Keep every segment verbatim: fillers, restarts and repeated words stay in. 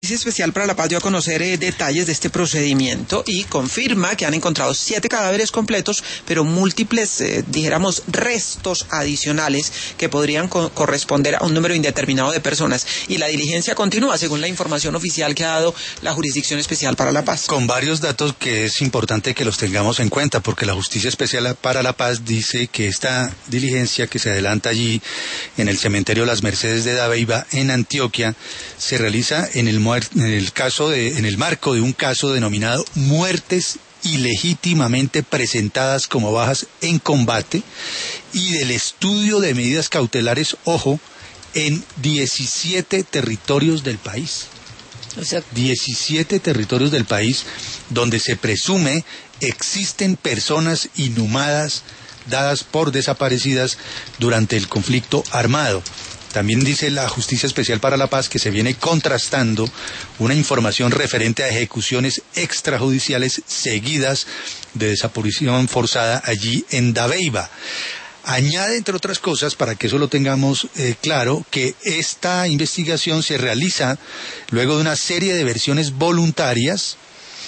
Justicia Especial para la Paz dio a conocer eh, detalles de este procedimiento y confirma que han encontrado siete cadáveres completos, pero múltiples, eh, dijéramos, restos adicionales que podrían co corresponder a un número indeterminado de personas. Y la diligencia continúa, según la información oficial que ha dado la Jurisdicción Especial para la Paz. Con varios datos que es importante que los tengamos en cuenta, porque la Justicia Especial para la Paz dice que esta diligencia que se adelanta allí en el cementerio Las Mercedes de Dabeiba, en Antioquia, se realiza en el en el caso de, en el marco de un caso denominado muertes ilegítimamente presentadas como bajas en combate y del estudio de medidas cautelares, ojo, en diecisiete territorios del país. O sea, diecisiete territorios del país donde se presume existen personas inhumadas dadas por desaparecidas durante el conflicto armado. También dice la Justicia Especial para la Paz que se viene contrastando una información referente a ejecuciones extrajudiciales seguidas de desaparición forzada allí en Dabeiba. Añade, entre otras cosas, para que eso lo tengamos eh, claro, que esta investigación se realiza luego de una serie de versiones voluntarias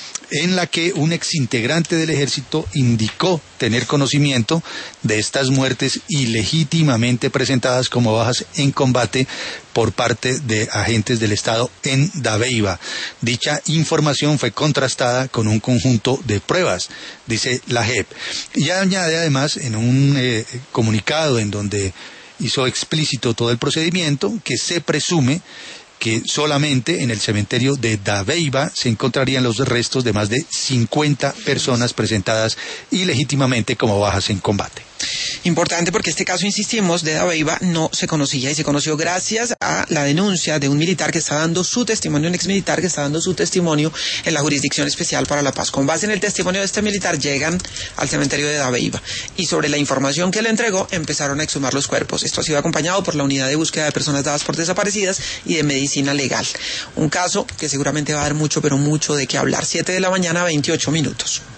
en la que un exintegrante del ejército indicó tener conocimiento de estas muertes ilegítimamente presentadas como bajas en combate por parte de agentes del Estado en Dabeiba. Dicha información fue contrastada con un conjunto de pruebas, dice la J E P. Y añade además en un eh, comunicado en donde hizo explícito todo el procedimiento que se presume que solamente en el cementerio de Dabeiba se encontrarían los restos de más de cincuenta personas presentadas ilegítimamente como bajas en combate. Importante porque este caso, insistimos, de Dabeiba no se conocía y se conoció gracias a la denuncia de un militar que está dando su testimonio, un exmilitar que está dando su testimonio en la Jurisdicción Especial para la Paz. Con base en el testimonio de este militar llegan al cementerio de Dabeiba y sobre la información que le entregó empezaron a exhumar los cuerpos. Esto ha sido acompañado por la Unidad de Búsqueda de Personas Dadas por Desaparecidas y de Medicina Legal. Un caso que seguramente va a dar mucho, pero mucho de qué hablar. siete de la mañana, veintiocho minutos.